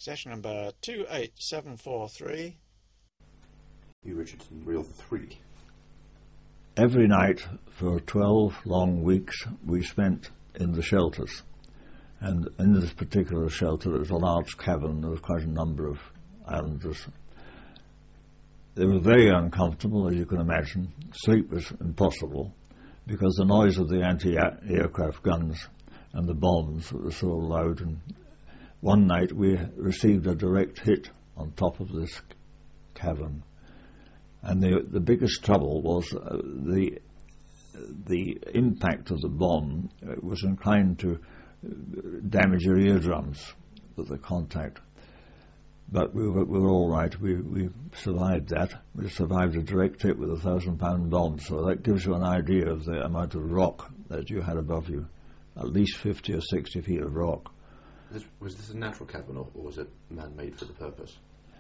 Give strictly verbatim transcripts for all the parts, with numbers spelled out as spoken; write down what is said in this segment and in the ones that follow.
Session number two eight seven four three. Hugh Richardson, reel three. Every night for twelve long weeks we spent in the shelters. And in this particular shelter there was a large cavern. There was quite a number of islanders. They were very uncomfortable, as you can imagine. Sleep was impossible because the noise of the anti-aircraft guns and the bombs were so loud. And one night we received a direct hit on top of this cavern. And the the biggest trouble was uh, the the impact of the bomb was inclined to damage your eardrums with the contact. But we were, we were all right. We we survived that. We survived a direct hit with a thousand pound bomb. So that gives you an idea of the amount of rock that you had above you. At least fifty or sixty feet of rock. This, was this a natural cavern or, or was it man-made for the purpose?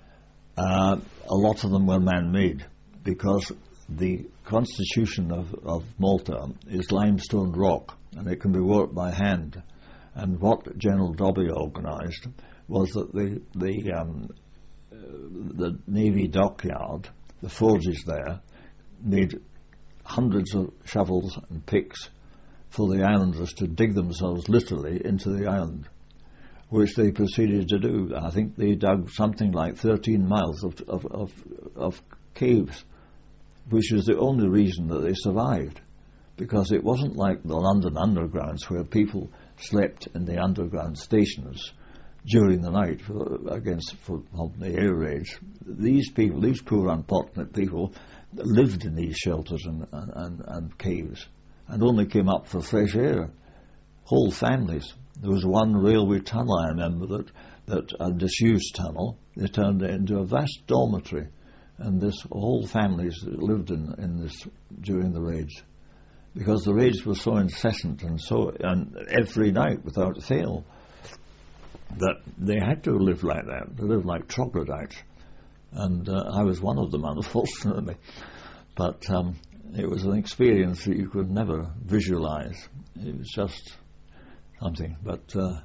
Uh, a lot of them were man-made because the constitution of, of Malta is limestone rock and it can be worked by hand. And what General Dobbie organised was that the the, um, uh, the Navy dockyard, the forges there, made hundreds of shovels and picks for the islanders to dig themselves literally into the island, which they proceeded to do. I think they dug something like thirteen miles of, of, of, of caves, which is the only reason that they survived, because it wasn't like the London undergrounds where people slept in the underground stations during the night for, against for, for the air raids. These people, these poor unfortunate people, lived in these shelters and, and, and, and caves and only came up for fresh air. Whole families. There was one railway tunnel, I remember, that, that a disused tunnel, they turned it into a vast dormitory, and this whole families lived in, in this during the raids, because the raids were so incessant and so and every night without fail that they had to live like that. They lived like troglodytes, and uh, I was one of them, unfortunately. But um, it was an experience that you could never visualize. It was just something. But uh,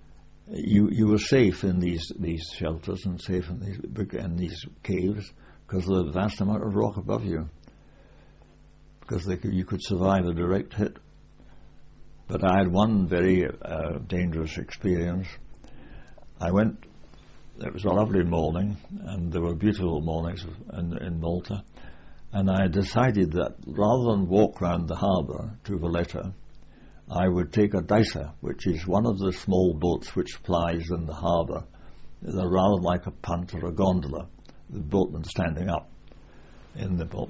you you were safe in these these shelters and safe in these big in these caves because of the vast amount of rock above you. Because they could, you could survive a direct hit. But I had one very uh, dangerous experience. I went. It was a lovely morning, and there were beautiful mornings in, in Malta. And I decided that rather than walk round the harbour to Valletta, I would take a dicer, which is one of the small boats which plies in the harbour. They're rather like a punt or a gondola, the boatman standing up in the boat.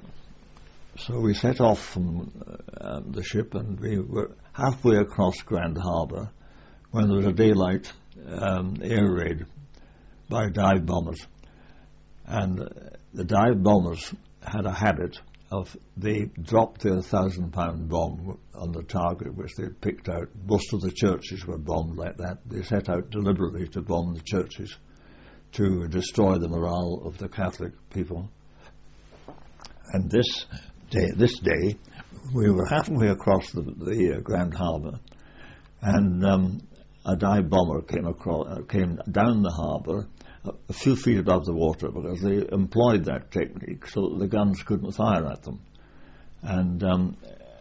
So we set off from uh, the ship, and we were halfway across Grand Harbour when there was a daylight um, air raid by dive bombers. And uh, the dive bombers had a habit of, they dropped their thousand pound bomb on the target which they picked out. Most of the churches were bombed like that. They set out deliberately to bomb the churches to destroy the morale of the Catholic people. And this day, this day we were halfway across the, the uh, Grand Harbour, and um, a dive bomber came across, uh, came down the harbour a few feet above the water, because they employed that technique so that the guns couldn't fire at them. And um,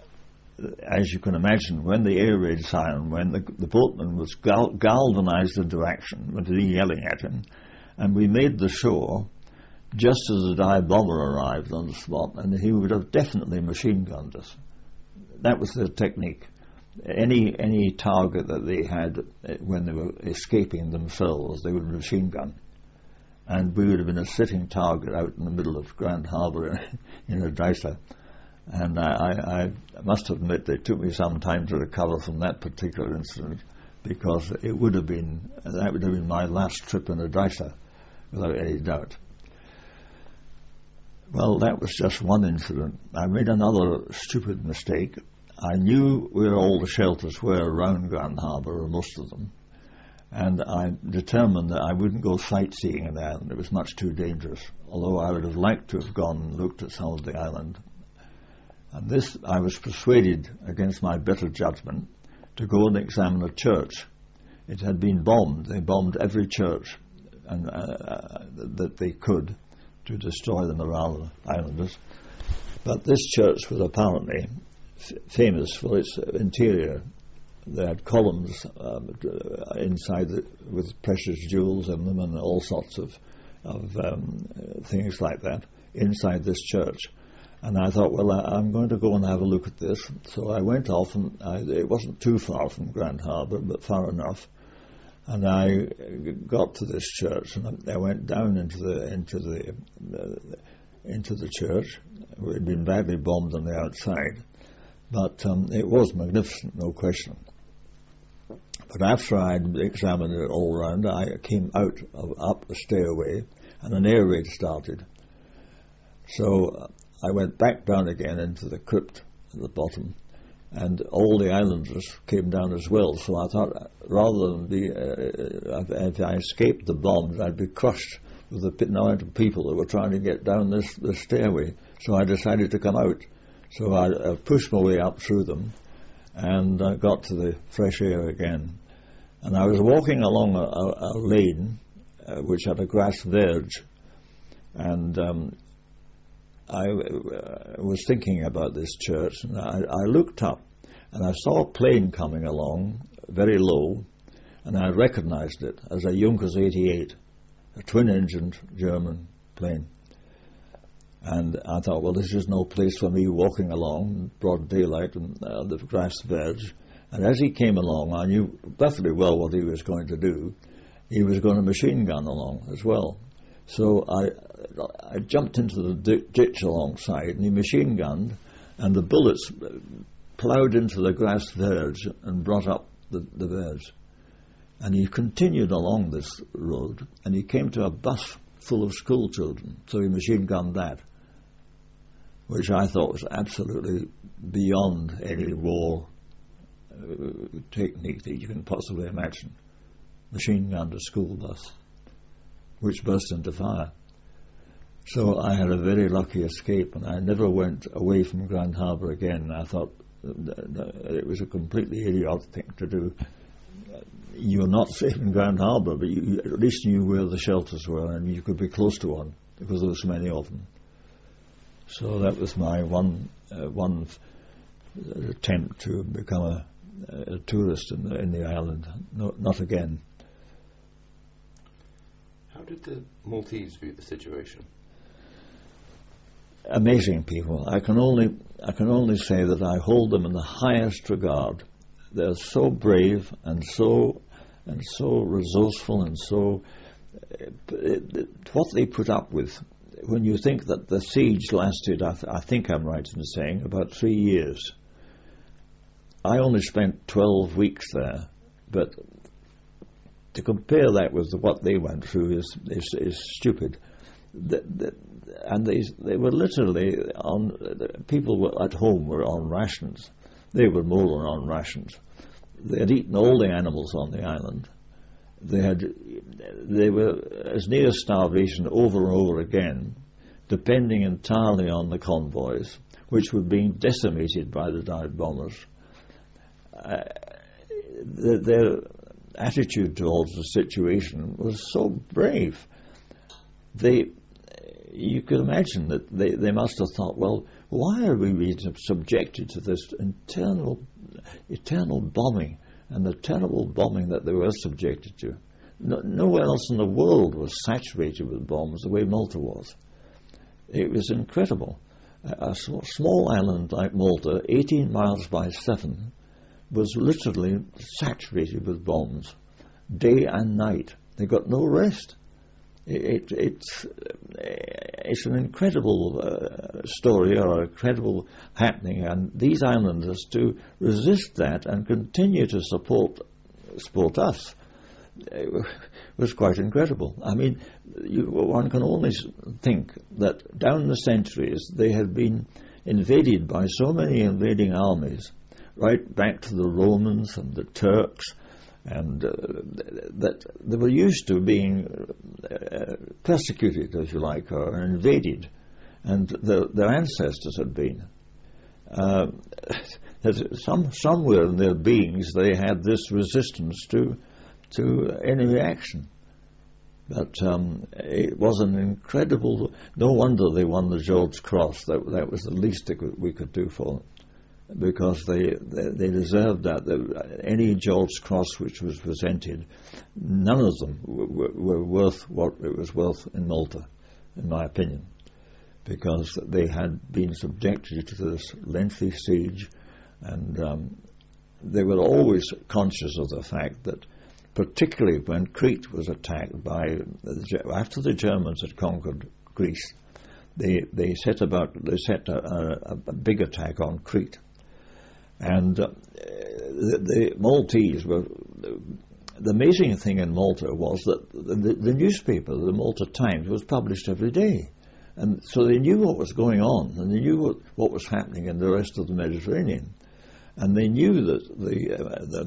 as you can imagine, when the air raid siren, when the, the boatman was gal- galvanized into action, with me yelling at him, and we made the shore just as the dive bomber arrived on the spot, and he would have definitely machine gunned us. That was their technique. Any any target that they had when they were escaping themselves, they would machine gun. And we would have been a sitting target out in the middle of Grand Harbour in a dicer. And I, I, I must admit it took me some time to recover from that particular incident, because it would have been, that would have been my last trip in a dicer, without any doubt. Well, that was just one incident. I made another stupid mistake. I knew where all the shelters were around Grand Harbour, or most of them, and I determined that I wouldn't go sightseeing in the island. It was much too dangerous, although I would have liked to have gone and looked at some of the island. And this, I was persuaded, against my better judgment, to go and examine a church. It had been bombed. They bombed every church and uh, that they could to destroy the morale of islanders. But this church was apparently f- famous for its interior. They had columns um, inside the, with precious jewels in them and all sorts of, of um, things like that inside this church. And I thought, well, I, I'm going to go and have a look at this. So I went off, and I, it wasn't too far from Grand Harbour, but far enough. And I got to this church, and I went down into the into the uh, into the church. It had been badly bombed on the outside, but um, it was magnificent, no question. But after I'd examined it all round, I came out of, up the stairway, and an air raid started. So uh, I went back down again into the crypt at the bottom, and all the islanders came down as well. So I thought, rather than be, uh, if I escaped the bombs, I'd be crushed with the amount of people that were trying to get down this, this stairway. So I decided to come out. So I, I pushed my way up through them, and I got to the fresh air again. And I was walking along a, a, a lane uh, which had a grass verge, and um, I uh, was thinking about this church, and I, I looked up, and I saw a plane coming along, very low, and I recognized it as a Junkers eighty-eight, a twin-engined German plane. And I thought, well, this is no place for me walking along, broad daylight and uh, the grass verge. And as he came along, I knew perfectly well what he was going to do. He was going to machine gun along as well. So I, I jumped into the di- ditch alongside, and he machine gunned, and the bullets ploughed into the grass verge and brought up the, the verge. And he continued along this road, and he came to a bus full of school children, so he machine gunned that, which I thought was absolutely beyond any war uh, technique that you can possibly imagine. Machine gunned a school bus, which burst into fire. So I had a very lucky escape, and I never went away from Grand Harbour again. I thought it was a completely idiotic thing to do. You're not safe in Grand Harbour, but you, you at least knew where the shelters were, and you could be close to one because there were so many of them. So that was my one uh, one attempt to become a, a tourist in the, in the island. No, not again. How did the Maltese view the situation? Amazing people. I can only I can only say that I hold them in the highest regard. They're so brave and so and so resourceful and so uh, what they put up with. When you think that the siege lasted, I, th- I think I'm right in saying, about three years. I only spent twelve weeks there, but to compare that with what they went through is is, is stupid. The, the, and they they were literally on. The people were at home were on rations. They were more than on rations. They had eaten all the animals on the island. They had, they were as near starvation over and over again, depending entirely on the convoys, which were being decimated by the dive bombers. Uh, the, their attitude towards the situation was so brave. They, you could imagine that they, they must have thought, well, why are we being subjected to this internal, eternal bombing? And the terrible bombing that they were subjected to. No, nowhere else in the world was saturated with bombs the way Malta was. It was incredible. A, a small island like Malta, eighteen miles by seven, was literally saturated with bombs, day and night. They got no rest. It, it, it's, it's an incredible uh, story or a incredible happening, and these islanders to resist that and continue to support support us was quite incredible. I mean, you, one can only think that down the centuries they had been invaded by so many invading armies, right back to the Romans and the Turks, and uh, that they were used to being uh, persecuted, if you like, or invaded, and the, their ancestors had been. Uh, that some, somewhere in their beings they had this resistance to to enemy action. But um, it was an incredible. No wonder they won the George Cross. That that was the least it could, we could do for them, because they they, they deserved that. The, any George Cross which was presented, none of them were, were worth what it was worth in Malta, in my opinion, because they had been subjected to this lengthy siege, and um, they were always conscious of the fact that, particularly when Crete was attacked by, after the Germans had conquered Greece, they they set about they set a, a, a big attack on Crete, and uh, the, the Maltese were. The amazing thing in Malta was that the, the newspaper, the Malta Times, was published every day, and so they knew what was going on, and they knew what, what was happening in the rest of the Mediterranean. And they knew that the, uh, the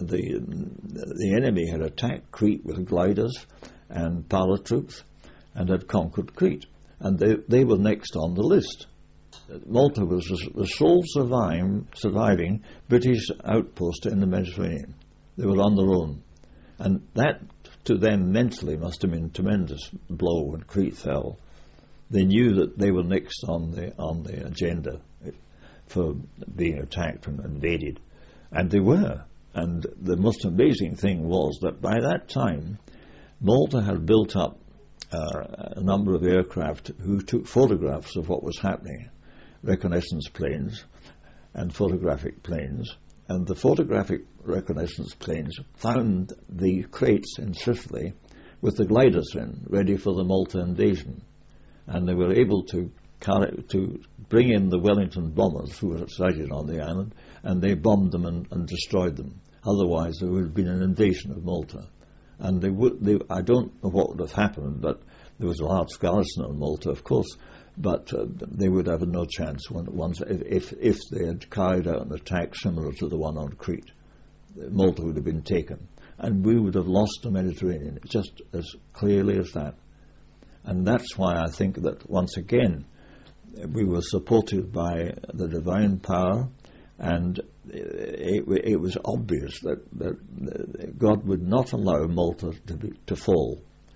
the the enemy had attacked Crete with gliders and paratroops, and had conquered Crete, and they they were next on the list. Malta was the sole surviving surviving British outpost in the Mediterranean. They were on their own, and that to them mentally must have been a tremendous blow when Crete fell. They knew that they were next on the on the agenda for being attacked and invaded, and they were. And the most amazing thing was that by that time, Malta had built up uh, a number of aircraft who took photographs of what was happening, reconnaissance planes and photographic planes, and the photographic reconnaissance planes found the crates in Sicily with the gliders in, ready for the Malta invasion, and they were able to to bring in the Wellington bombers who were sighted on the island, and they bombed them and, and destroyed them. Otherwise, there would have been an invasion of Malta, and they would. They, I don't know what would have happened, but there was a large garrison on Malta, of course, but uh, they would have no chance when, once if, if if they had carried out an attack similar to the one on Crete. Malta would have been taken, and we would have lost the Mediterranean, just as clearly as that. And that's why I think that once again, we were supported by the divine power, and it, it was obvious that, that God would not allow Malta to, be, to fall.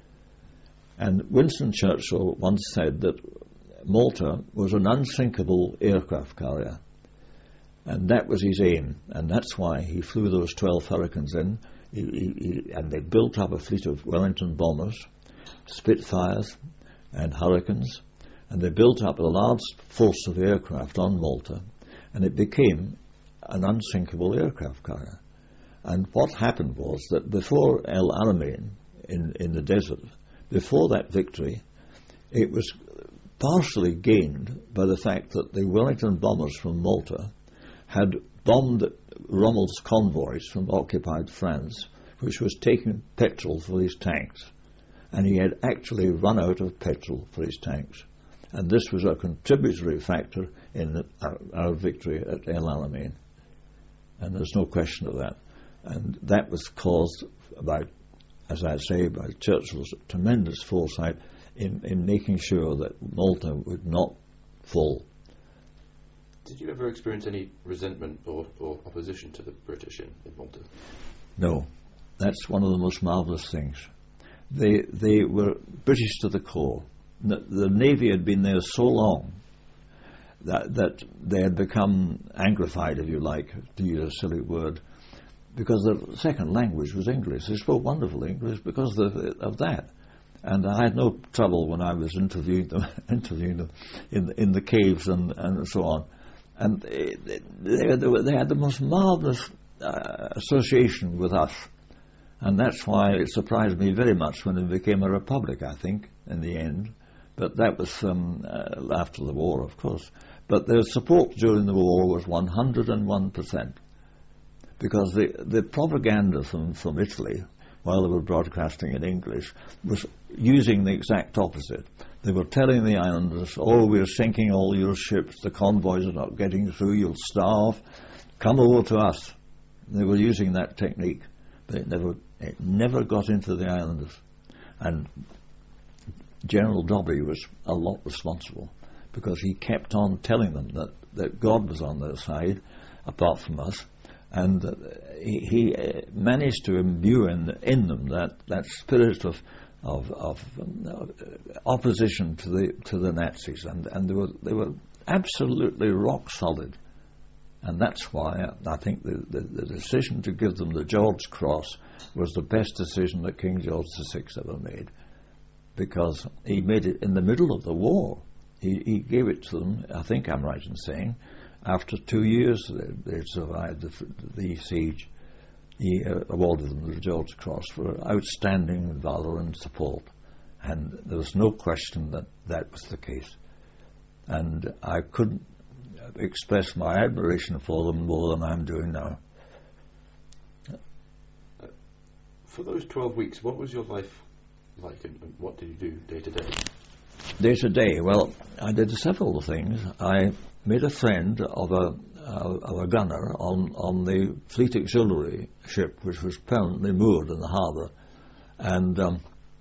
And Winston Churchill once said that Malta was an unsinkable aircraft carrier, and that was his aim, and that's why he flew those twelve Hurricanes in, he, he, he, and they built up a fleet of Wellington bombers, Spitfires and Hurricanes, and they built up a large force of aircraft on Malta, and it became an unsinkable aircraft carrier. And what happened was that before El Alamein, in, in the desert, before that victory, it was partially gained by the fact that the Wellington bombers from Malta had bombed Rommel's convoys from occupied France, which was taking petrol for his tanks. And he had actually run out of petrol for his tanks. And this was a contributory factor in the, our, our victory at El Alamein. And there's no question of that. And that was caused by, as I say, by Churchill's tremendous foresight in, in making sure that Malta would not fall. Did you ever experience any resentment or, or opposition to the British in, in Malta? No. That's one of the most marvellous things. They, they were British to the core. The, the Navy had been there so long that, that they had become Anglified, if you like, to use a silly word, because the second language was English. They spoke wonderful English because of, of that. And I had no trouble when I was interviewing them, interviewing them in, in the caves and, and so on. And they, they, they had the most marvellous uh, association with us. And that's why it surprised me very much when it became a republic, I think, in the end. But that was um, uh, after the war, of course. But their support during the war was one hundred and one percent. Because the, the propaganda from, from Italy, while they were broadcasting in English, was using the exact opposite. They were telling the islanders, oh, we're sinking all your ships, the convoys are not getting through, you'll starve, come over to us. They were using that technique, but it never, it never got into the islanders. And General Dobby was a lot responsible, because he kept on telling them that, that God was on their side, apart from us, and uh, he, he uh, managed to imbue in, in them that, that spirit of, of, of um, opposition to the to the Nazis, and, and they were they were absolutely rock solid. And that's why I think the, the, the decision to give them the George Cross was the best decision that King George the Sixth ever made, because he made it in the middle of the war. He, he gave it to them, I think I'm right in saying, after two years they, they survived the, the siege. He uh, awarded them the George Cross for outstanding valour and support. And there was no question that that was the case. And I couldn't express my admiration for them more than I'm doing now. Uh, for those twelve weeks, what was your life like, and, and what did you do day to day? Day to day, well, I did several things. I made a friend of a uh, of a gunner on, on the Fleet Auxiliary ship, which was permanently moored in the harbour, and um,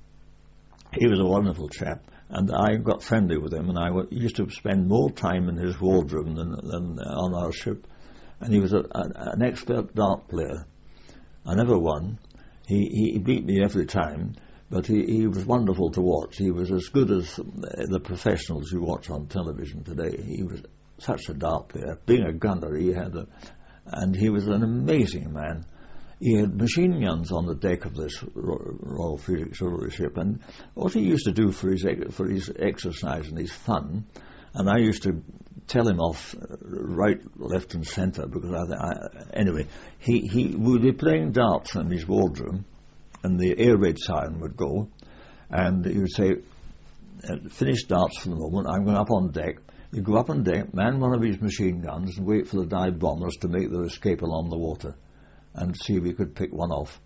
he was a wonderful chap. And I got friendly with him, and I w- used to spend more time in his wardroom than, than on our ship. And he was a, a, an expert dart player. I never won. He, he beat me every time, but he, he was wonderful to watch. He was as good as the professionals you watch on television today. He was such a dart player. Being a gunner, he had a... And he was an amazing man. He had machine guns on the deck of this Royal Fleet Auxiliary ship, and what he used to do for his for his exercise and his fun, and I used to tell him off right, left, and centre because I, I anyway he he would be playing darts in his wardroom, and the air raid siren would go, and he would say, "Finish darts for the moment. I'm going up on deck." You go up on deck, man one of his machine guns, and wait for the dive bombers to make their escape along the water, and see if we could pick one off.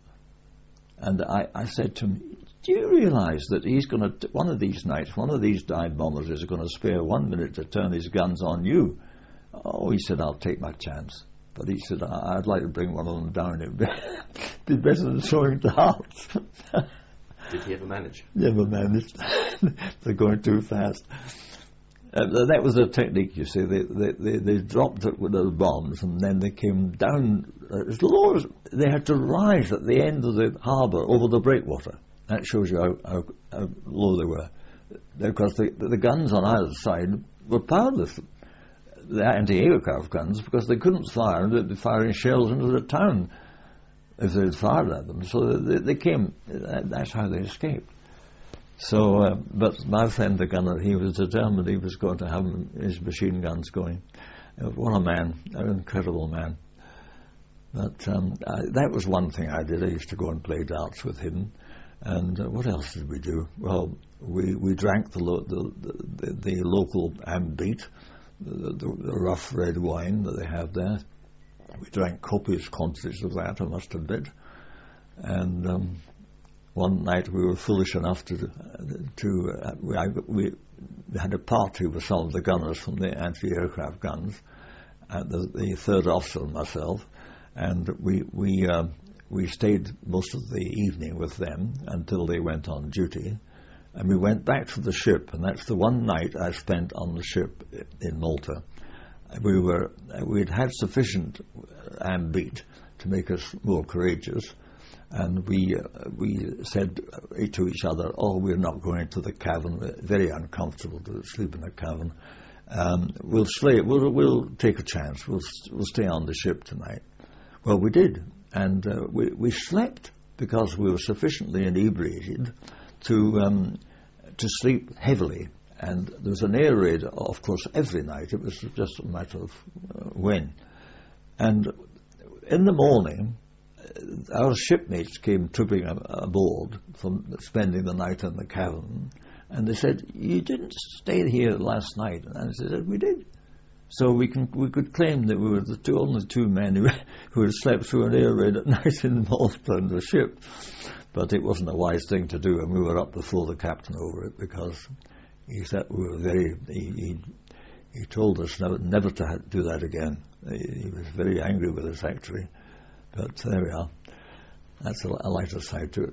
And I, I said to him, do you realise that he's going to, one of these nights, one of these dive bombers is going to spare one minute to turn his guns on you? Oh, he said, I'll take my chance. But he said, I'd like to bring one of them down. It would be better than throwing darts. Did he ever manage? Never managed. They're going too fast. Uh, that was a technique, you see. They, they, they, they dropped it with the bombs, and then they came down uh, as low as they had to rise at the end of the harbour over the breakwater. That shows you how, how, how low they were, because the, the guns on either side were powerless. The anti-aircraft guns, because they couldn't fire, and they'd be firing shells into the town if they'd fired at them. So they, they came. That's how they escaped. So, uh, but my friend the gunner, he was determined he was going to have his machine guns going. Uh, what a man, an incredible man. But um, I, that was one thing I did. I used to go and play darts with him. And uh, what else did we do? Well, we, we drank the, lo- the, the, the local Ambeat, the, the, the rough red wine that they have there. We drank copious quantities of that, I must admit. And Um, one night we were foolish enough to to uh, we, I, we had a party with some of the gunners from the anti-aircraft guns, and the, the third officer and myself, and we we um, we stayed most of the evening with them until they went on duty, and we went back to the ship, and that's the one night I spent on the ship in Malta. We were we'd had sufficient Ambeat to make us more courageous. And we uh, we said to each other, oh, we're not going to the cavern. We're very uncomfortable to sleep in a cavern. Um, we'll stay. We'll we'll take a chance. We'll we'll stay on the ship tonight. Well, we did, and uh, we we slept because we were sufficiently inebriated to um, to sleep heavily. And there was an air raid, of course, every night. It was just a matter of uh, when. And in the morning, our shipmates came trooping aboard from spending the night in the cavern, and they said, you didn't stay here last night. And I said, we did. So we can we could claim that we were the two, only two men who, who had slept through an air raid at night in Malta in the ship. But it wasn't a wise thing to do, and we were up before the captain over it, because he said we were very, he, he, he told us never, never to ha- do that again. He, he was very angry with us, actually. But there we are. That's a, a lighter side to it.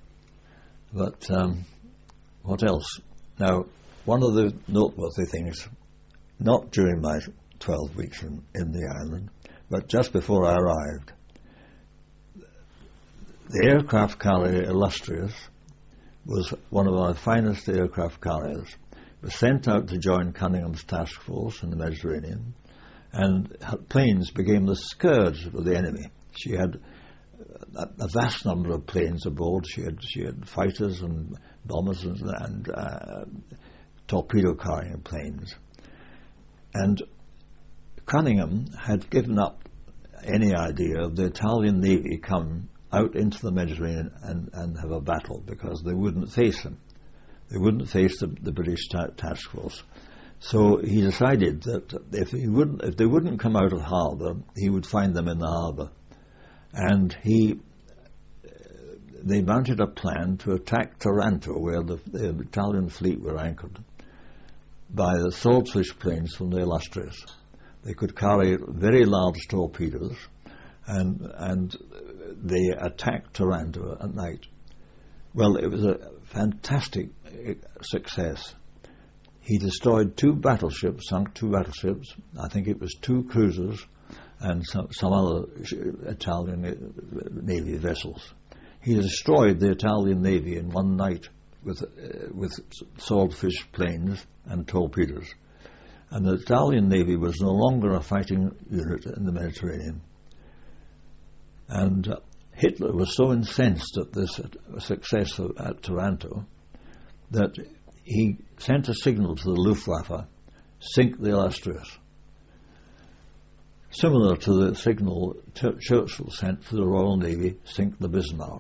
But um, what else? Now, one of the noteworthy things, not during my twelve weeks in, in the island, but just before I arrived, the aircraft carrier Illustrious was one of our finest aircraft carriers. It was sent out to join Cunningham's task force in the Mediterranean, and her planes became the scourge of the enemy. She had a, a vast number of planes aboard. She had she had fighters and bombers and, and uh, torpedo-carrying planes. And Cunningham had given up any idea of the Italian Navy come out into the Mediterranean and, and have a battle, because they wouldn't face him. They wouldn't face the, the British ta- task force. So he decided that if he wouldn't, if they wouldn't come out of harbour, he would find them in the harbour. And he, they mounted a plan to attack Taranto, where the, the Italian fleet were anchored, by the swordfish planes from the Illustrious. They could carry very large torpedoes, and and they attacked Taranto at night. Well, it was a fantastic success. He destroyed two battleships, sunk two battleships. I think it was two cruisers and some, some other Italian Navy vessels. He destroyed the Italian Navy in one night with uh, with swordfish planes and torpedoes. And the Italian Navy was no longer a fighting unit in the Mediterranean. And uh, Hitler was so incensed at this uh, success of, at Taranto that he sent a signal to the Luftwaffe, sink the Illustrious, similar to the signal Ch- Churchill sent to the Royal Navy, sink the Bismarck.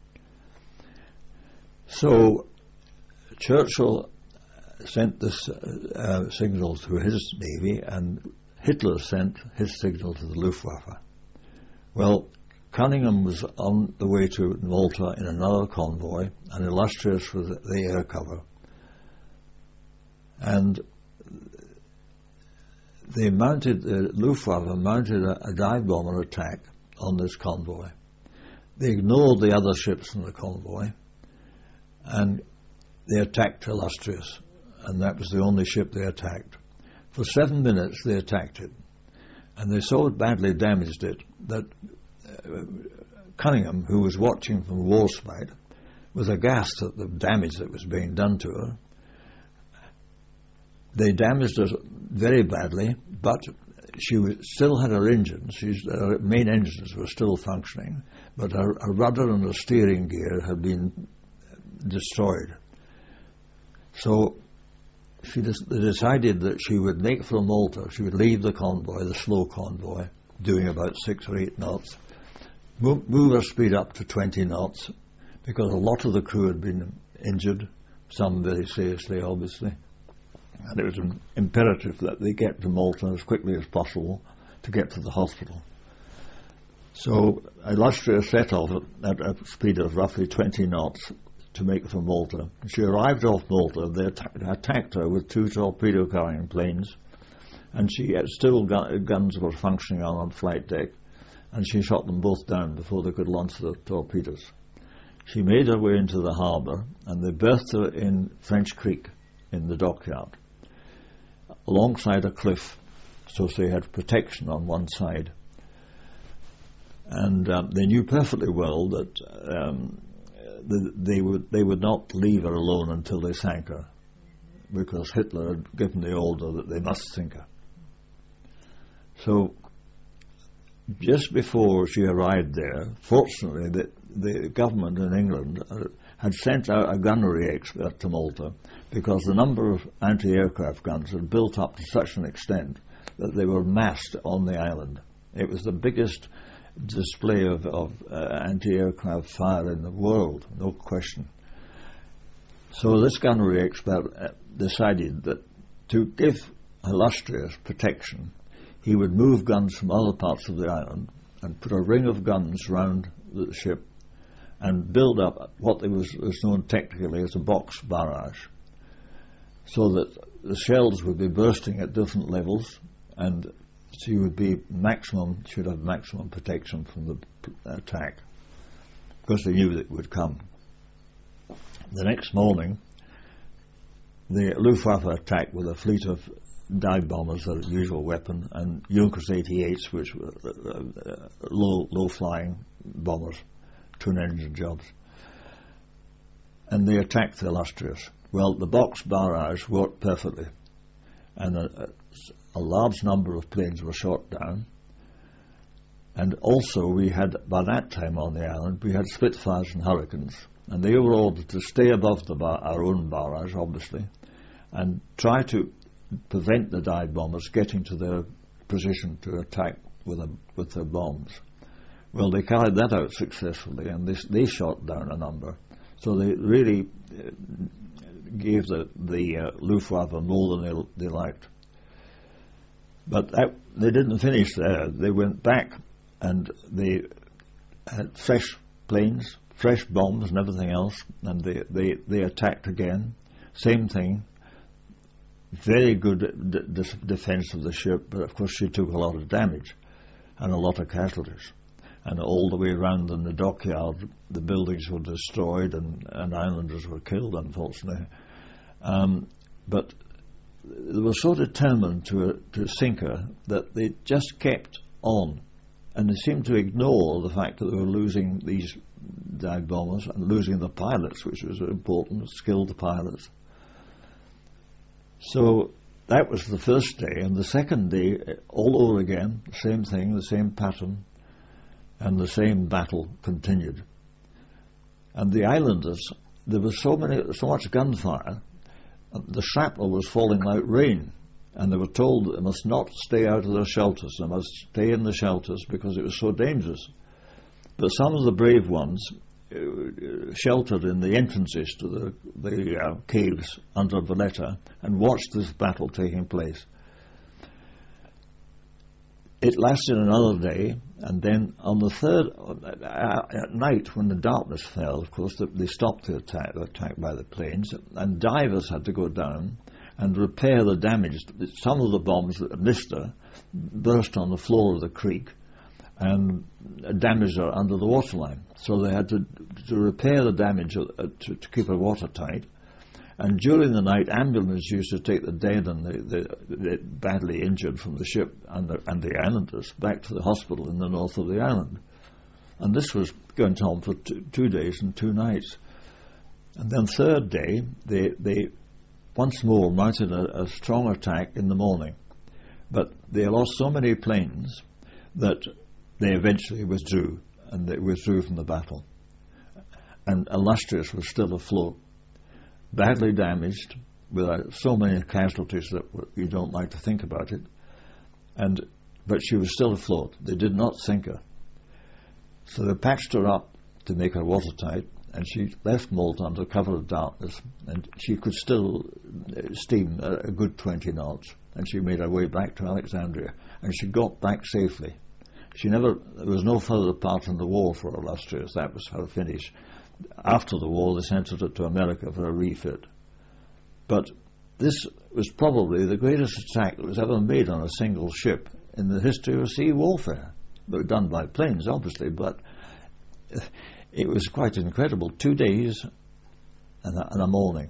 So Churchill sent this uh, uh, signal to his navy, and Hitler sent his signal to the Luftwaffe. Well, Cunningham was on the way to Malta in another convoy, and Illustrious was the air cover. And they mounted, the Luftwaffe mounted a, a dive bomber attack on this convoy. They ignored the other ships in the convoy, and they attacked Illustrious. And that was the only ship they attacked. For seven minutes they attacked it, and they so badly damaged it that uh, Cunningham, who was watching from Warspite, was aghast at the damage that was being done to her. They damaged her very badly, but she was, still had her engines. She's, her main engines were still functioning, but her, her rudder and her steering gear had been destroyed. So she des- decided that she would make for Malta. She would leave the convoy, the slow convoy, doing about six or eight knots, move, move her speed up to twenty knots, because a lot of the crew had been injured, some very seriously, obviously. And it was an imperative that they get to Malta as quickly as possible to get to the hospital. So Illustrious set off at, at a speed of roughly twenty knots to make for Malta. She arrived off Malta. They attacked, attacked her with two torpedo-carrying planes, and she had still gu- guns were functioning on on flight deck, and she shot them both down before they could launch the torpedoes. She made her way into the harbour, and they berthed her in French Creek in the dockyard, alongside a cliff, so they had protection on one side. And um, they knew perfectly well that um, the, they would they would not leave her alone until they sank her, because Hitler had given the order that they must sink her. So just before she arrived there, fortunately, the, the government in England uh, had sent out a gunnery expert to Malta, because the number of anti-aircraft guns had built up to such an extent that they were massed on the island. It was the biggest display of, of uh, anti-aircraft fire in the world, no question. So this gunnery expert uh, decided that to give Illustrious protection, he would move guns from other parts of the island and put a ring of guns round the ship and build up what was, was known technically as a box barrage, so that the shells would be bursting at different levels, and she would be maximum, should have maximum protection from the p- attack, because they knew that it would come. The next morning, the Luftwaffe attacked with a fleet of dive bombers, their usual weapon, and Junkers eighty-eights, which were uh, uh, low, low-flying bombers, twin-engine jobs. and they attacked the Illustrious. Well, the box barrage worked perfectly, and a, a large number of planes were shot down. And also we had, by that time on the island, we had Spitfires and Hurricanes, and they were ordered to stay above the bar- our own barrage, obviously, and try to prevent the dive bombers getting to their position to attack with, a, with their bombs. Well, they carried that out successfully, and they, they shot down a number. So they really uh, gave the, the uh, Luftwaffe more than they, they liked. But that, they didn't finish there. They went back and they had fresh planes, fresh bombs and everything else, and they, they, they attacked again. Same thing. Very good d- d- defense of the ship, but of course she took a lot of damage and a lot of casualties. And all the way around in the dockyard, the buildings were destroyed and, and islanders were killed, unfortunately. Um, but they were so determined to, uh, to sink her that they just kept on. And they seemed to ignore the fact that they were losing these dive bombers and losing the pilots, which was important, skilled pilots. So that was the first day, and the second day, all over again, the same thing, the same pattern, and the same battle continued. And the islanders, there was so many, so much gunfire, the shrapnel was falling like rain, and they were told that they must not stay out of their shelters, they must stay in the shelters because it was so dangerous. But some of the brave ones uh, sheltered in the entrances to the, the uh, caves under Valletta and watched this battle taking place. It lasted another day, and then on the third, uh, at night when the darkness fell, of course, the, they stopped the attack, the attack by the planes, and divers had to go down and repair the damage. Some of the bombs that missed her burst on the floor of the creek and damaged her under the waterline. So they had to, to repair the damage uh, to, to keep her watertight. And during the night, ambulances used to take the dead and the, the, the badly injured from the ship and the, and the islanders back to the hospital in the north of the island. And this was going on for two, two days and two nights. And then third day, they, they once more mounted a, a strong attack in the morning. But they lost so many planes that they eventually withdrew, and they withdrew from the battle. And Illustrious was still afloat, badly damaged, with uh, so many casualties that w- you don't like to think about it. And but she was still afloat. They did not sink her. So they patched her up to make her watertight, and she left Malta under cover of darkness, and she could still uh, steam a, a good twenty knots. And she made her way back to Alexandria, and she got back safely. She never, there was no further part in the war for Illustrious. That was her finish. After the war, they sent her to America for a refit. But this was probably the greatest attack that was ever made on a single ship in the history of sea warfare. But done by planes, obviously, but it was quite incredible. Two days and a, and a morning.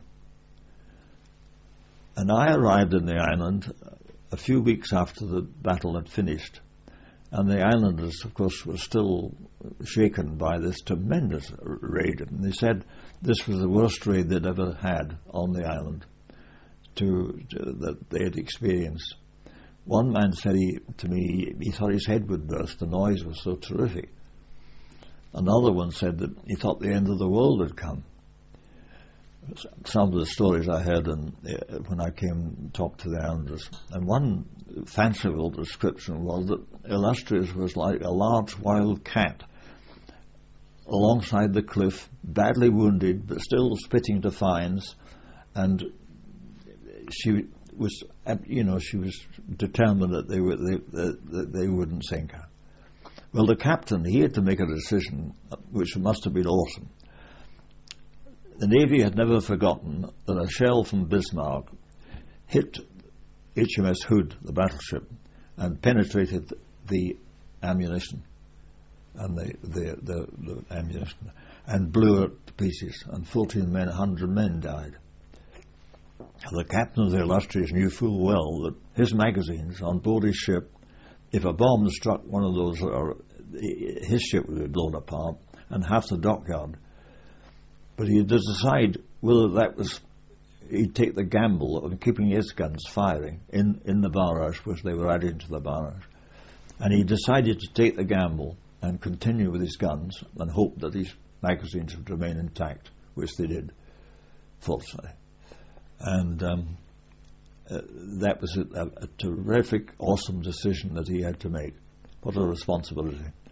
And I arrived in the island a few weeks after the battle had finished. And the islanders, of course, were still shaken by this tremendous raid. And they said this was the worst raid they'd ever had on the island to, to, that they had experienced. One man said he, to me he thought his head would burst, the noise was so terrific. Another one said that he thought the end of the world had come. Some of the stories I heard in, uh, when I came and talked to the islanders. And one fanciful description was that Illustrious was like a large wild cat alongside the cliff, badly wounded but still spitting defiance, and she was, you know, she was determined that they would they, that they wouldn't sink her. Well, the captain, he had to make a decision which must have been awesome. The Navy had never forgotten that a shell from Bismarck hit H M S Hood, the battleship, and penetrated the ammunition and the, the, the, the ammunition and blew it to pieces, and fourteen men, one hundred men died. The captain of the Illustrious knew full well that his magazines on board his ship, if a bomb struck one of those, or his ship would be blown apart, and half the dockyard. But he had to decide whether that was, he'd take the gamble of keeping his guns firing in, in the barrage, which they were adding to the barrage. And he decided to take the gamble and continue with his guns and hope that his magazines would remain intact, which they did, fortunately. And um, uh, that was a, a, a terrific, awesome decision that he had to make. What a responsibility.